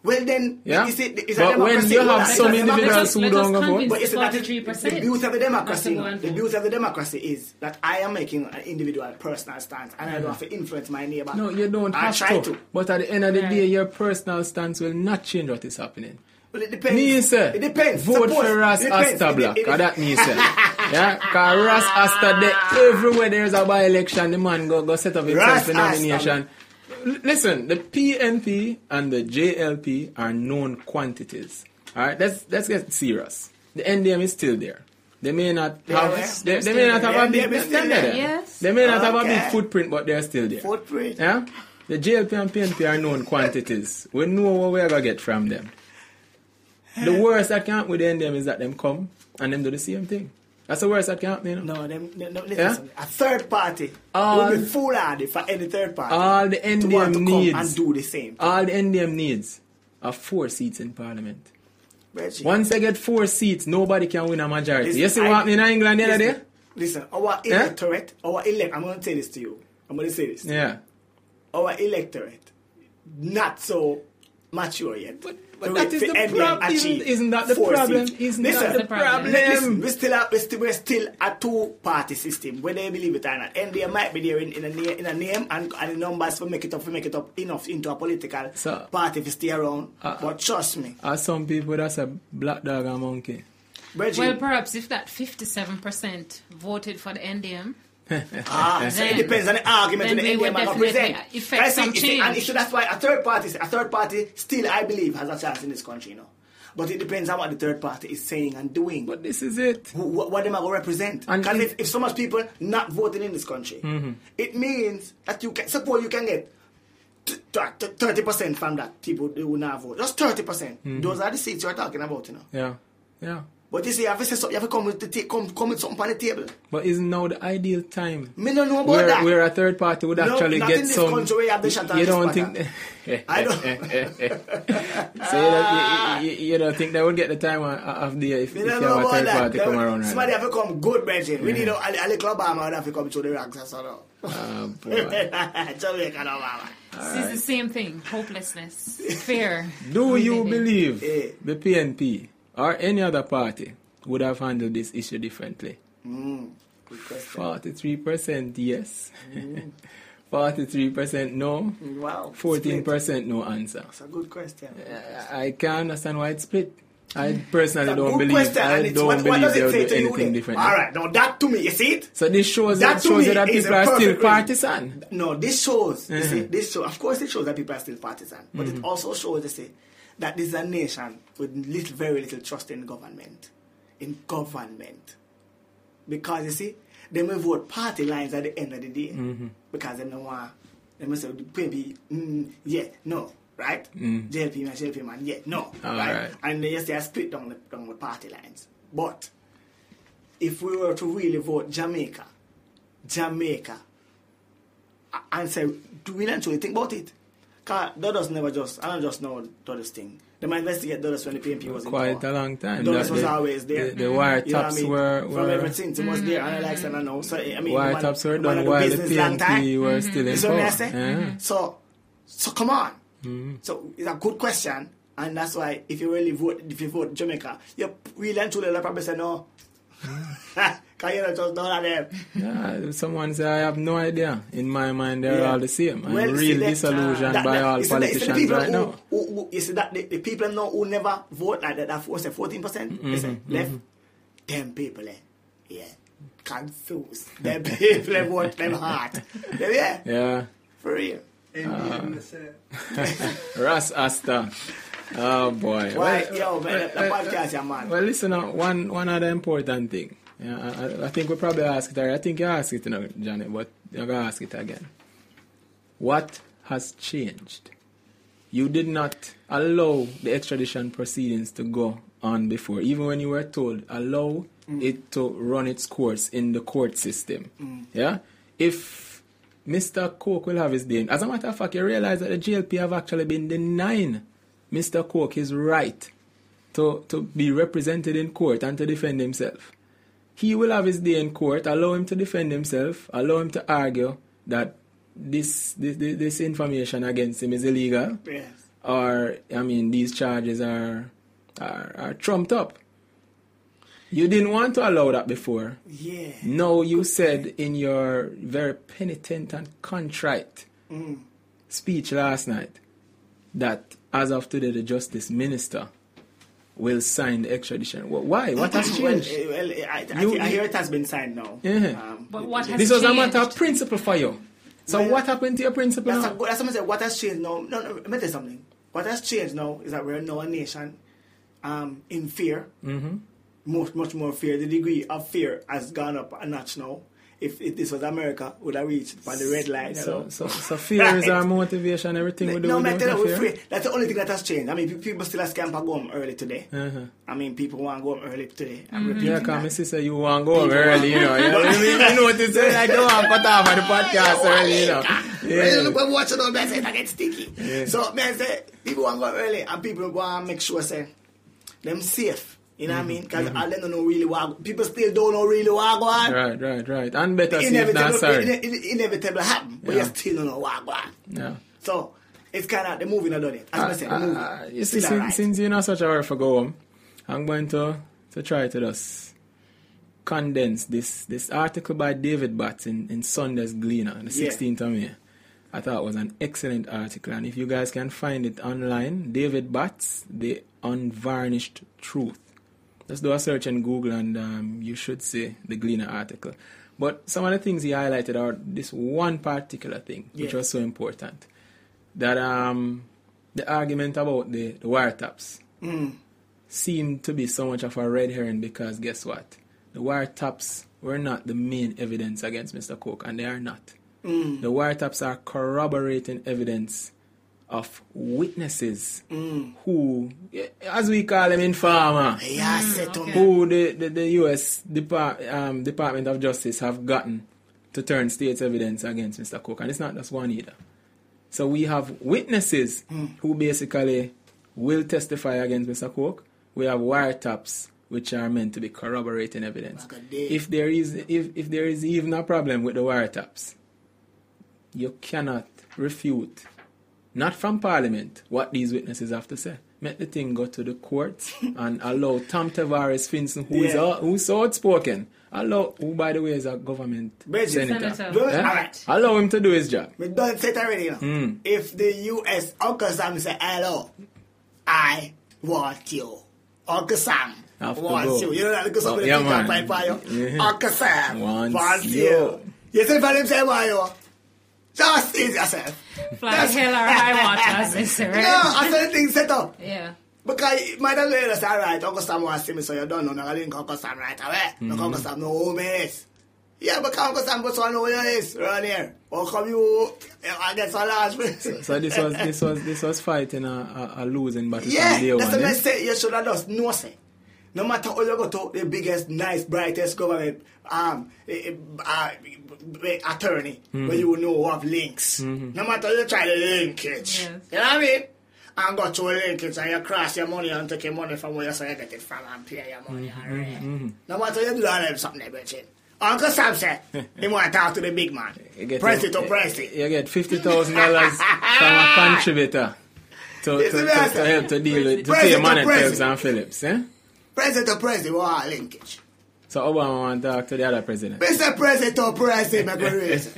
[SPEAKER 5] Well, then,
[SPEAKER 4] Yeah.
[SPEAKER 5] you see, it's
[SPEAKER 4] But
[SPEAKER 5] a
[SPEAKER 4] when
[SPEAKER 5] democracy.
[SPEAKER 4] you have
[SPEAKER 5] It's a
[SPEAKER 4] some
[SPEAKER 5] democracy.
[SPEAKER 4] individuals who
[SPEAKER 3] Let
[SPEAKER 4] don't
[SPEAKER 3] us
[SPEAKER 4] go vote.
[SPEAKER 3] convince
[SPEAKER 5] But you see, that is,
[SPEAKER 3] forty-three percent.
[SPEAKER 5] the beauty of the democracy,
[SPEAKER 3] That's the one
[SPEAKER 5] the
[SPEAKER 3] vote.
[SPEAKER 5] beauty of the democracy is that I am making an individual personal stance and I don't have to influence my neighbor.
[SPEAKER 4] No, you don't
[SPEAKER 5] I
[SPEAKER 4] have
[SPEAKER 5] try
[SPEAKER 4] to.
[SPEAKER 5] to.
[SPEAKER 4] But at the end of the
[SPEAKER 3] Right.
[SPEAKER 4] day, your personal stance will not change what is happening.
[SPEAKER 5] Well, it depends.
[SPEAKER 4] Me say,
[SPEAKER 5] It depends.
[SPEAKER 4] vote
[SPEAKER 5] Suppose-
[SPEAKER 4] for Ras
[SPEAKER 5] it depends.
[SPEAKER 4] Asta
[SPEAKER 5] It-
[SPEAKER 4] Black.
[SPEAKER 5] it-
[SPEAKER 4] Cause that me say. Yeah, cause Ras Asta, there, everywhere there's a by-election, the man go, go set up himself
[SPEAKER 5] Ras
[SPEAKER 4] for nomination. L- Listen, the P N P and the J L P are known quantities. Alright, let's let's get serious. The N D M is still there. They may not
[SPEAKER 5] They are
[SPEAKER 4] have
[SPEAKER 5] where?
[SPEAKER 4] they, they
[SPEAKER 3] They're
[SPEAKER 4] may
[SPEAKER 3] still
[SPEAKER 4] not
[SPEAKER 3] there.
[SPEAKER 4] have a
[SPEAKER 5] The
[SPEAKER 4] big
[SPEAKER 5] N D M is
[SPEAKER 4] they're
[SPEAKER 5] still there.
[SPEAKER 4] there.
[SPEAKER 3] Yes.
[SPEAKER 4] They may not have a big
[SPEAKER 5] Okay.
[SPEAKER 4] footprint, but they're still there.
[SPEAKER 5] Footprint.
[SPEAKER 4] Yeah? The J L P and P N P are known quantities. We know what we're going to get from them. The worst that can happen with the N D M is that them come and them do the same thing. That's the worst that can happen, you know?
[SPEAKER 5] No, them, no, no, listen,
[SPEAKER 4] Yeah?
[SPEAKER 5] listen. A third party
[SPEAKER 4] All-
[SPEAKER 5] would be foolhardy for any third party
[SPEAKER 4] All the
[SPEAKER 5] to
[SPEAKER 4] N D
[SPEAKER 5] want to
[SPEAKER 4] M
[SPEAKER 5] come
[SPEAKER 4] needs,
[SPEAKER 5] and do the same.
[SPEAKER 4] all the N D M needs are four seats in Parliament.
[SPEAKER 5] Reggie,
[SPEAKER 4] Once they get four seats, nobody can win a majority.
[SPEAKER 5] listen,
[SPEAKER 4] You see
[SPEAKER 5] I-
[SPEAKER 4] what happened in England the other day?
[SPEAKER 5] listen, listen, our
[SPEAKER 4] Yeah?
[SPEAKER 5] electorate, our elect, I'm going to say this to you. I'm going to say this.
[SPEAKER 4] Yeah.
[SPEAKER 5] Our electorate, not so mature yet.
[SPEAKER 4] But, but
[SPEAKER 5] To
[SPEAKER 4] that
[SPEAKER 5] re-
[SPEAKER 4] is
[SPEAKER 5] to
[SPEAKER 4] the
[SPEAKER 5] end
[SPEAKER 4] problem.
[SPEAKER 5] and
[SPEAKER 4] Isn't,
[SPEAKER 5] achieve
[SPEAKER 4] isn't that the
[SPEAKER 5] four
[SPEAKER 4] problem?
[SPEAKER 5] seats.
[SPEAKER 4] Isn't
[SPEAKER 5] Listen,
[SPEAKER 4] that the
[SPEAKER 3] the problem.
[SPEAKER 4] problem?
[SPEAKER 5] Listen, we still are, we still, we're still a two-party system, whether you believe it or not. N D M might be there in, in, a, na- in a name and, and the numbers for make it up, for make it up enough into a political
[SPEAKER 4] So-
[SPEAKER 5] party if you stay around.
[SPEAKER 4] Uh,
[SPEAKER 5] but trust me,
[SPEAKER 4] As some people, that's a black dog and monkey.
[SPEAKER 5] Reggie,
[SPEAKER 3] Well, perhaps if that fifty-seven percent voted for the N D M,
[SPEAKER 5] ah, so it
[SPEAKER 3] then-
[SPEAKER 5] depends on the argument
[SPEAKER 3] then
[SPEAKER 5] that the
[SPEAKER 3] we
[SPEAKER 5] N D M
[SPEAKER 3] would
[SPEAKER 5] are going to
[SPEAKER 3] definitely
[SPEAKER 5] present.
[SPEAKER 3] effect
[SPEAKER 5] I see-
[SPEAKER 3] some
[SPEAKER 5] you see, and
[SPEAKER 3] change.
[SPEAKER 5] so that's why a third party, a third party still, I believe, has a chance in this country, you know. But it depends on what the third party is saying and doing.
[SPEAKER 4] But this is it.
[SPEAKER 5] Wh- what, what them are going to represent.
[SPEAKER 4] And
[SPEAKER 5] Because
[SPEAKER 4] if-
[SPEAKER 5] if, if so much people not voting in this country, it means that you can, suppose you can get t- t- thirty percent from that people who will not vote. Just thirty percent. Those are the seats you're talking about, you know.
[SPEAKER 4] Yeah. Yeah.
[SPEAKER 5] But you see, you have to, say something, you have to come, with the ta- come, come with something on the table.
[SPEAKER 4] But isn't now the ideal time
[SPEAKER 5] Me don't know about
[SPEAKER 4] where,
[SPEAKER 5] that.
[SPEAKER 4] where a third party would
[SPEAKER 5] No,
[SPEAKER 4] actually
[SPEAKER 5] not
[SPEAKER 4] get
[SPEAKER 5] in this
[SPEAKER 4] some.
[SPEAKER 5] country where you have the shot on
[SPEAKER 4] you
[SPEAKER 5] this
[SPEAKER 4] don't
[SPEAKER 5] matter.
[SPEAKER 4] think.
[SPEAKER 5] I don't-
[SPEAKER 4] So you don't, you, you, you don't think they would get the time of, of the if, if
[SPEAKER 5] Me
[SPEAKER 4] you
[SPEAKER 5] don't
[SPEAKER 4] have
[SPEAKER 5] know
[SPEAKER 4] a
[SPEAKER 5] about
[SPEAKER 4] third
[SPEAKER 5] that.
[SPEAKER 4] party
[SPEAKER 5] They
[SPEAKER 4] come
[SPEAKER 5] will-
[SPEAKER 4] around right
[SPEAKER 5] Somebody
[SPEAKER 4] now?
[SPEAKER 5] have to come good, Reggie. We need a, a, a little Obama would have to come through the ranks. That's all.
[SPEAKER 4] Ah, boy.
[SPEAKER 5] Jamaican Obama.
[SPEAKER 3] this is the same thing: hopelessness, fear.
[SPEAKER 4] Do you
[SPEAKER 3] Really.
[SPEAKER 4] believe
[SPEAKER 5] Yeah.
[SPEAKER 4] the P N P or any other party would have handled this issue differently?
[SPEAKER 5] Mm, good question.
[SPEAKER 4] forty-three percent yes. forty-three percent no.
[SPEAKER 5] Wow.
[SPEAKER 4] fourteen
[SPEAKER 5] Split.
[SPEAKER 4] percent no answer.
[SPEAKER 5] That's a good question.
[SPEAKER 4] I I can't understand why it's split. I personally
[SPEAKER 5] That's a
[SPEAKER 4] don't
[SPEAKER 5] good
[SPEAKER 4] believe.
[SPEAKER 5] question,
[SPEAKER 4] I
[SPEAKER 5] and it's-
[SPEAKER 4] don't
[SPEAKER 5] what, what
[SPEAKER 4] believe
[SPEAKER 5] does
[SPEAKER 4] they
[SPEAKER 5] it
[SPEAKER 4] would
[SPEAKER 5] say
[SPEAKER 4] do
[SPEAKER 5] to you
[SPEAKER 4] anything
[SPEAKER 5] then?
[SPEAKER 4] different.
[SPEAKER 5] All right, now that to me, you see it?
[SPEAKER 4] So this shows
[SPEAKER 5] That
[SPEAKER 4] that
[SPEAKER 5] to
[SPEAKER 4] shows
[SPEAKER 5] me
[SPEAKER 4] you that
[SPEAKER 5] is
[SPEAKER 4] people
[SPEAKER 5] a
[SPEAKER 4] are still
[SPEAKER 5] perfect reason.
[SPEAKER 4] partisan.
[SPEAKER 5] No, this shows, you see,
[SPEAKER 4] Mhm.
[SPEAKER 5] this shows, of course it shows that people are still partisan, but it also shows, you see, that this is a nation with little, very little trust in government. In government. Because, you see, they may vote party lines at the end of the day. Because they don't want, they may say, maybe, mm, yeah, no, right?
[SPEAKER 4] Mm.
[SPEAKER 5] J L P man, J L P man, yeah, no,
[SPEAKER 4] All
[SPEAKER 5] right?
[SPEAKER 4] right.
[SPEAKER 5] And they just they are split down the, down the party lines. But, if we were to really vote Jamaica, Jamaica, and say, do we actually think about it? Because Dodos never just, I don't just know Dodos thing. They might investigate Dodos when the P N P was in
[SPEAKER 4] Quite
[SPEAKER 5] power.
[SPEAKER 4] a long time.
[SPEAKER 5] Dodos
[SPEAKER 4] That
[SPEAKER 5] was
[SPEAKER 4] the-
[SPEAKER 5] always there.
[SPEAKER 4] The, the
[SPEAKER 5] You know what I
[SPEAKER 4] wiretaps
[SPEAKER 5] mean?
[SPEAKER 4] were,
[SPEAKER 5] From
[SPEAKER 4] were
[SPEAKER 5] ever since he was there, and I like I know. So, I mean,
[SPEAKER 4] wiretaps were
[SPEAKER 5] the man
[SPEAKER 4] done
[SPEAKER 5] had the
[SPEAKER 4] while the
[SPEAKER 5] business
[SPEAKER 4] P
[SPEAKER 5] long
[SPEAKER 4] N
[SPEAKER 5] time.
[SPEAKER 4] P were still in
[SPEAKER 5] You see what I
[SPEAKER 4] power.
[SPEAKER 5] say?
[SPEAKER 4] Yeah.
[SPEAKER 5] So, so come on.
[SPEAKER 4] Mm-hmm.
[SPEAKER 5] So it's a good question, and that's why if you really vote, if you vote Jamaica, you really and truly probably say no. Because you don't just know that them.
[SPEAKER 4] Yeah, someone say I have no idea. In my mind, they're
[SPEAKER 5] Yeah.
[SPEAKER 4] all the same. I'm
[SPEAKER 5] Well, see,
[SPEAKER 4] real
[SPEAKER 5] that-
[SPEAKER 4] disillusioned
[SPEAKER 5] that-
[SPEAKER 4] by
[SPEAKER 5] that-
[SPEAKER 4] all
[SPEAKER 5] you see, that- you see the
[SPEAKER 4] politicians
[SPEAKER 5] people
[SPEAKER 4] right
[SPEAKER 5] who,
[SPEAKER 4] now.
[SPEAKER 5] Who, who, you see that the, the people know who never vote like that, that was say fourteen percent, you say, left, them people, eh, yeah, confused. Them people they vote them hard. Yeah, yeah,
[SPEAKER 4] Yeah.
[SPEAKER 5] for real.
[SPEAKER 4] Ras Asta. Oh boy.
[SPEAKER 5] Why,
[SPEAKER 4] Well,
[SPEAKER 5] yo, man, the podcast, yeah, man.
[SPEAKER 4] Well, listen, uh, one one other important thing. Yeah, I, I- I think we probably asked it already. I think you asked it, you know, Janet, but you're going to ask it again. What has changed? You did not allow the extradition proceedings to go on before, even when you were told, allow it to run its course in the court system. Yeah? If Mister Coke will have his day, as a matter of fact, you realize that the J L P have actually been denying Mister Coke his right to, to be represented in court and to defend himself. He will have his day in court, allow him to defend himself, allow him to argue that this this, this information against him is illegal,
[SPEAKER 5] Yes.
[SPEAKER 4] or, I mean, these charges are, are, are trumped up. You didn't want to allow that before.
[SPEAKER 5] Yeah.
[SPEAKER 4] No, you said in your very penitent and contrite
[SPEAKER 5] Mm.
[SPEAKER 4] speech last night that as of today the Justice Minister will sign the extradition. Wh- Why? What has changed?
[SPEAKER 5] Well, uh, well I, I,
[SPEAKER 4] You-
[SPEAKER 5] I hear it has been signed now.
[SPEAKER 4] Yeah.
[SPEAKER 5] Um,
[SPEAKER 3] But what has
[SPEAKER 4] This was a
[SPEAKER 3] changed?
[SPEAKER 4] matter of principle for you. So
[SPEAKER 5] Well,
[SPEAKER 4] what happened to your principle
[SPEAKER 5] That's,
[SPEAKER 4] now?
[SPEAKER 5] a, good- that's what I said. What has changed now? No, no, let me tell you something. What has changed now is that we're now a nation um, in fear.
[SPEAKER 4] Mm-hmm.
[SPEAKER 5] Much, much more fear. The degree of fear has gone up a notch now. If, if this was America, would have reached by the red line. You
[SPEAKER 4] So,
[SPEAKER 5] know?
[SPEAKER 4] so, so fear is our motivation, everything we do.
[SPEAKER 5] No,
[SPEAKER 4] we
[SPEAKER 5] man,
[SPEAKER 4] do
[SPEAKER 5] tell
[SPEAKER 4] for
[SPEAKER 5] you, we're
[SPEAKER 4] fear.
[SPEAKER 5] free. That's the only thing that has changed. I mean, pe- people still are scamper go home early today.
[SPEAKER 4] Uh-huh.
[SPEAKER 5] I mean, people want to go home early today. I'm
[SPEAKER 3] Mm-hmm.
[SPEAKER 5] repeating
[SPEAKER 4] Yeah,
[SPEAKER 5] that.
[SPEAKER 4] come, my sister, you want to go home
[SPEAKER 5] People
[SPEAKER 4] early, you know.
[SPEAKER 5] want-
[SPEAKER 4] Yeah, you you notice that I don't want to cut off on the podcast early, you know.
[SPEAKER 5] Well, look,
[SPEAKER 4] Yeah.
[SPEAKER 5] when watching all that, it get sticky. So, man, say, people want to go early and people want to make sure, say, them safe. You know what I mean? Because I don't know really what, people still don't know really what go on.
[SPEAKER 4] Right, right, right. And better safe than
[SPEAKER 5] Inevitable,
[SPEAKER 4] sorry.
[SPEAKER 5] ine- ine- inevitable happen, but
[SPEAKER 4] Yeah.
[SPEAKER 5] you still don't know what go on.
[SPEAKER 4] Yeah.
[SPEAKER 5] So, it's kind of, the movie not done it. As I said, the movie.
[SPEAKER 4] Uh, you see,
[SPEAKER 5] still
[SPEAKER 4] since,
[SPEAKER 5] alright.
[SPEAKER 4] since you're not such a hurry for go home, I'm going to, to try to just condense this, this article by David Batts in, in Sunday's Gleaner, the
[SPEAKER 5] Yeah.
[SPEAKER 4] sixteenth of May. I thought it was an excellent article, and if you guys can find it online, David Batts, The Unvarnished Truth. Just do a search in Google and um, you should see the Gleaner article. But some of the things he highlighted are this one particular thing, which
[SPEAKER 5] Yeah.
[SPEAKER 4] was so important. That um, the argument about the, the wiretaps
[SPEAKER 5] Mm.
[SPEAKER 4] seemed to be so much of a red herring because guess what? The wiretaps were not the main evidence against Mister Coke, and they are not.
[SPEAKER 5] Mm.
[SPEAKER 4] The wiretaps are corroborating evidence of witnesses
[SPEAKER 5] Mm.
[SPEAKER 4] who, as we call them, informer,
[SPEAKER 5] Yeah, I said to
[SPEAKER 3] okay.
[SPEAKER 5] me.
[SPEAKER 4] who the, the, the U S Depart, um, Department of Justice have gotten to turn state's evidence against Mister Coke. And it's not just one either. So we have witnesses who basically will testify against Mister Coke. We have wiretaps which are meant to be corroborating evidence.
[SPEAKER 5] Like a day.
[SPEAKER 4] If there is if, if there is even a problem with the wiretaps, you cannot refute, not from Parliament, what these witnesses have to say. Make the thing go to the courts and allow Tom Tavares Finson, who is
[SPEAKER 5] Yeah.
[SPEAKER 4] out- who's so outspoken, allow, who by the way is a government
[SPEAKER 5] Bridget.
[SPEAKER 4] senator.
[SPEAKER 3] Senator.
[SPEAKER 5] Good.
[SPEAKER 4] Eh?
[SPEAKER 5] Alright.
[SPEAKER 4] Allow him to do his job.
[SPEAKER 5] We done say it already, you know.
[SPEAKER 4] Mm.
[SPEAKER 5] If the U S Uncle Sam say hello, I want you. Uncle Sam
[SPEAKER 4] Have to
[SPEAKER 5] wants
[SPEAKER 4] go.
[SPEAKER 5] you. You know that because
[SPEAKER 4] Oh,
[SPEAKER 5] somebody
[SPEAKER 4] yeah,
[SPEAKER 5] think
[SPEAKER 4] man.
[SPEAKER 5] I'm fine for you.
[SPEAKER 4] Yeah.
[SPEAKER 5] Uncle Sam
[SPEAKER 4] Wants
[SPEAKER 5] wants,
[SPEAKER 4] you.
[SPEAKER 5] you. You see for him say want you. Just ease yourself.
[SPEAKER 3] Fly
[SPEAKER 5] That's-
[SPEAKER 3] hell or high water, as they say, right?
[SPEAKER 5] No, I said the thing set up.
[SPEAKER 3] Yeah.
[SPEAKER 5] Because it might have later say, alright, Uncle Sam wants to see me, so you don't know. Now I didn't call Uncle Sam right away.
[SPEAKER 4] Mm-hmm.
[SPEAKER 5] Because Uncle Sam know who me is. Yeah, because Uncle Sam goes to know who you is around here. Or come you, I get so large.
[SPEAKER 4] So this was this was this was fighting a, a, a losing battle
[SPEAKER 5] Yeah,
[SPEAKER 4] from day
[SPEAKER 5] that's
[SPEAKER 4] one.
[SPEAKER 5] what I
[SPEAKER 4] eh?
[SPEAKER 5] say. You should have just know, say. No matter how you go to the biggest, nice, brightest government um, eh, eh, uh, eh, attorney,
[SPEAKER 4] Mm-hmm.
[SPEAKER 5] where you know have links. No matter you try the linkage.
[SPEAKER 3] Yes.
[SPEAKER 5] You know what I mean? And go to a linkage and you cross your money and take your money from where you say you get it from and pay your money.
[SPEAKER 4] Mm-hmm.
[SPEAKER 5] and rent. No matter you do that, have something there, bitch. Uncle Sam said, he want to talk to the big man.
[SPEAKER 4] You get
[SPEAKER 5] Press
[SPEAKER 4] a-
[SPEAKER 5] it or press it.
[SPEAKER 4] You get fifty thousand dollars from a contributor to, to,
[SPEAKER 5] Yes,
[SPEAKER 4] to,
[SPEAKER 5] yes,
[SPEAKER 4] to help to deal with to
[SPEAKER 5] Press
[SPEAKER 4] pay
[SPEAKER 5] it or
[SPEAKER 4] money
[SPEAKER 5] press
[SPEAKER 4] Phelps
[SPEAKER 5] it.
[SPEAKER 4] and Phillips. Eh?
[SPEAKER 5] Press it or press it, what linkage.
[SPEAKER 4] So Obama want to talk to the other president.
[SPEAKER 5] Mister President or President, my good race.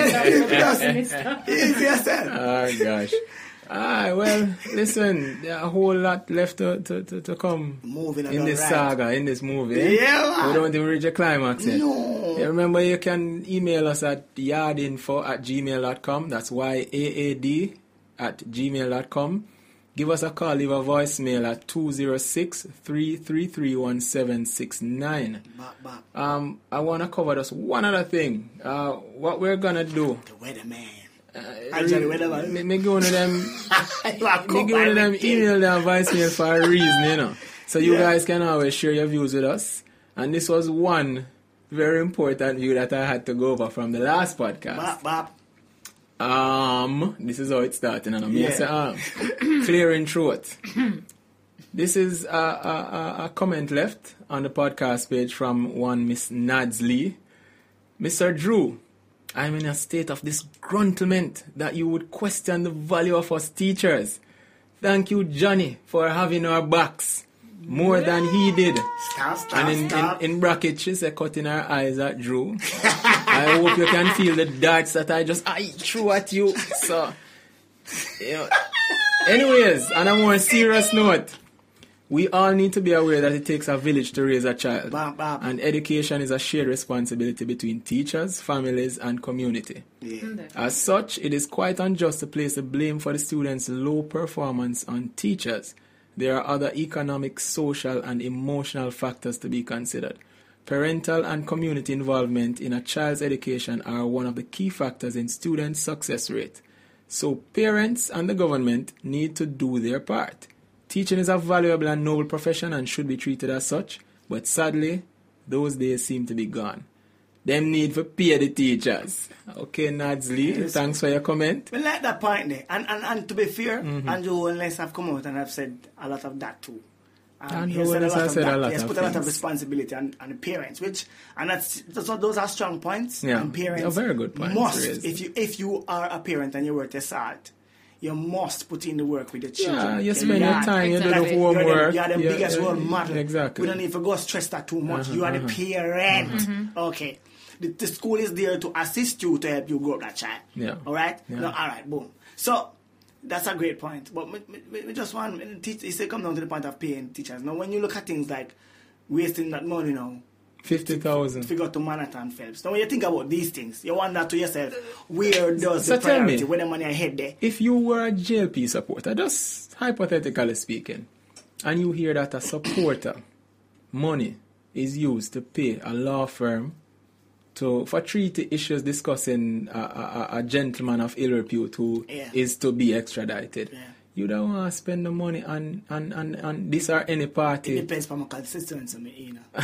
[SPEAKER 3] Minister.
[SPEAKER 5] Easy yourself.
[SPEAKER 4] Oh gosh. Ah, well, listen, there are a whole lot left to, to, to, to come
[SPEAKER 5] Moving
[SPEAKER 4] in
[SPEAKER 5] along
[SPEAKER 4] this
[SPEAKER 5] right.
[SPEAKER 4] saga, in this movie. eh?
[SPEAKER 5] Yeah, man.
[SPEAKER 4] We don't even reach a climax yet.
[SPEAKER 5] No.
[SPEAKER 4] Yeah, remember, you can email us at yardinfo at gmail dot com. That's Y A A D at gmail dot com. Give us a call, leave a voicemail at two oh six, three three three, one seven six nine.
[SPEAKER 5] Bop, bop.
[SPEAKER 4] Um, I want to cover just one other thing. Uh, what we're going to do.
[SPEAKER 5] The weatherman.
[SPEAKER 4] Uh,
[SPEAKER 5] Actually, weatherman.
[SPEAKER 4] me, me go to them,
[SPEAKER 5] You are
[SPEAKER 4] me
[SPEAKER 5] cooked
[SPEAKER 4] go
[SPEAKER 5] by
[SPEAKER 4] to them
[SPEAKER 5] the king.
[SPEAKER 4] email them voicemail for a reason, you know. So you
[SPEAKER 5] Yeah.
[SPEAKER 4] guys can always share your views with us. And this was one very important view that I had to go over from the last podcast.
[SPEAKER 5] Bop, bop.
[SPEAKER 4] Um, this is how it started, and I'm
[SPEAKER 5] Yeah.
[SPEAKER 4] yeah. say, um, clearing throat. This is a, a, a, a comment left on the podcast page from one Miss Nadsley. Mister Drew, I'm in a state of disgruntlement that you would question the value of us teachers. Thank you, Johnny, for having our backs more than he did.
[SPEAKER 5] Stop, stop,
[SPEAKER 4] And in, in,
[SPEAKER 5] stop.
[SPEAKER 4] in brackets, she said, cutting her eyes at Drew. I hope you can feel the darts that I just I threw at you. So, you know. Anyways, on a more serious note, we all need to be aware that it takes a village to raise a child.
[SPEAKER 5] Bam, bam.
[SPEAKER 4] And education is a shared responsibility between teachers, families, and community.
[SPEAKER 5] Yeah.
[SPEAKER 4] As such, it is quite unjust to place the blame for the students' low performance on teachers. There are other economic, social, and emotional factors to be considered. Parental and community involvement in a child's education are one of the key factors in student success rate. So parents and the government need to do their part. Teaching is a valuable and noble profession and should be treated as such, but sadly, those days seem to be gone. Them need to pay the teachers. Okay, Nadsley,
[SPEAKER 5] Yes.
[SPEAKER 4] thanks for your comment.
[SPEAKER 5] I like that point there. And, and, and to be fair,
[SPEAKER 4] Mm-hmm.
[SPEAKER 5] Andrew Holness have come out and have said a lot of that too. Um,
[SPEAKER 4] Andrew
[SPEAKER 5] he
[SPEAKER 4] Holness has said a lot
[SPEAKER 5] He has
[SPEAKER 4] of
[SPEAKER 5] put a lot of
[SPEAKER 4] things.
[SPEAKER 5] responsibility on, on the parents, which, and that's, those are, those are strong points.
[SPEAKER 4] Yeah,
[SPEAKER 5] and parents
[SPEAKER 4] they're very good points
[SPEAKER 5] must,
[SPEAKER 4] raised.
[SPEAKER 5] if you, if you are a parent and you work the salt, you must put in the work with the children.
[SPEAKER 4] Yeah, you
[SPEAKER 5] Okay?
[SPEAKER 4] spend your
[SPEAKER 5] Yeah.
[SPEAKER 4] time, you do
[SPEAKER 3] Exactly.
[SPEAKER 4] the
[SPEAKER 5] You're the,
[SPEAKER 4] homework.
[SPEAKER 5] you're the
[SPEAKER 4] yeah,
[SPEAKER 5] biggest
[SPEAKER 4] yeah,
[SPEAKER 5] role model.
[SPEAKER 4] Exactly.
[SPEAKER 5] We don't need to go stress that too much.
[SPEAKER 4] Uh-huh,
[SPEAKER 5] you are
[SPEAKER 4] uh-huh.
[SPEAKER 5] the parent. Okay. The, the school is there to assist you to help you grow up that child.
[SPEAKER 4] Yeah.
[SPEAKER 5] All right?
[SPEAKER 4] Yeah.
[SPEAKER 5] No, all right, boom. So, that's a great point. But we, we, we just want to teach, it come down to the point of paying teachers. Now, when you look at things like wasting that money now,
[SPEAKER 4] fifty thousand.
[SPEAKER 5] figure out to Manhattan Phelps. Now, when you think about these things, you wonder to yourself, where does
[SPEAKER 4] So
[SPEAKER 5] the
[SPEAKER 4] tell me.
[SPEAKER 5] priority, where the money ahead there?
[SPEAKER 4] If you were a J L P supporter, just hypothetically speaking, and you hear that a supporter money is used to pay a law firm to for treaty issues discussing a, a, a gentleman of ill repute who
[SPEAKER 5] Yeah.
[SPEAKER 4] is to be extradited,
[SPEAKER 5] Yeah.
[SPEAKER 4] you don't want to spend the money on, on, on, on this or any party.
[SPEAKER 5] It depends on my consistency, me, you know.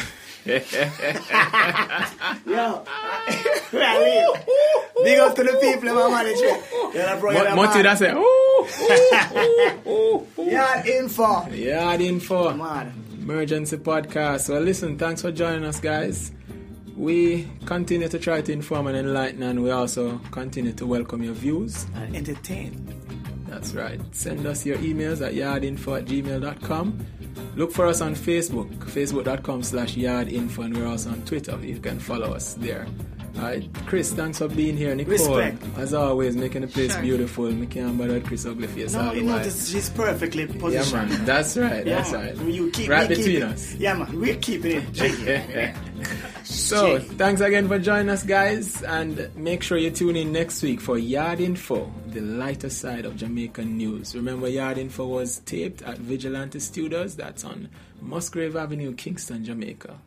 [SPEAKER 5] Yo, really, big up to the people in my management. Yeah, bro,
[SPEAKER 4] But Monty that say, ooh, ooh, ooh, ooh.
[SPEAKER 5] yeah, info.
[SPEAKER 4] Yeah, info.
[SPEAKER 5] Man.
[SPEAKER 4] Emergency podcast. Well, listen, thanks for joining us, guys. We continue to try to inform and enlighten, and we also continue to welcome your views.
[SPEAKER 5] And entertain.
[SPEAKER 4] That's right. Send us your emails at yardinfo at gmail dot com. Look for us on Facebook, facebook.com slash yardinfo, and we're also on Twitter. You can follow us there. All right, Chris, thanks for being here. Nicole,
[SPEAKER 5] Respect.
[SPEAKER 4] as always, making the place
[SPEAKER 3] Sure.
[SPEAKER 4] beautiful. Me can't bother with Chris ugly face
[SPEAKER 5] No,
[SPEAKER 4] all the
[SPEAKER 5] you
[SPEAKER 4] while.
[SPEAKER 5] notice she's perfectly
[SPEAKER 4] Yeah,
[SPEAKER 5] positioned.
[SPEAKER 4] man. That's right.
[SPEAKER 5] Yeah,
[SPEAKER 4] That's
[SPEAKER 5] man.
[SPEAKER 4] right.
[SPEAKER 5] You keep,
[SPEAKER 4] right
[SPEAKER 5] we keep
[SPEAKER 4] between
[SPEAKER 5] it.
[SPEAKER 4] us.
[SPEAKER 5] Yeah, man. We're keeping it.
[SPEAKER 4] So, thanks again for joining us, guys, and make sure you tune in next week for Yard Info, the lighter side of Jamaican news. Remember, Yard Info was taped at Vigilante Studios. That's on Musgrave Avenue, Kingston, Jamaica.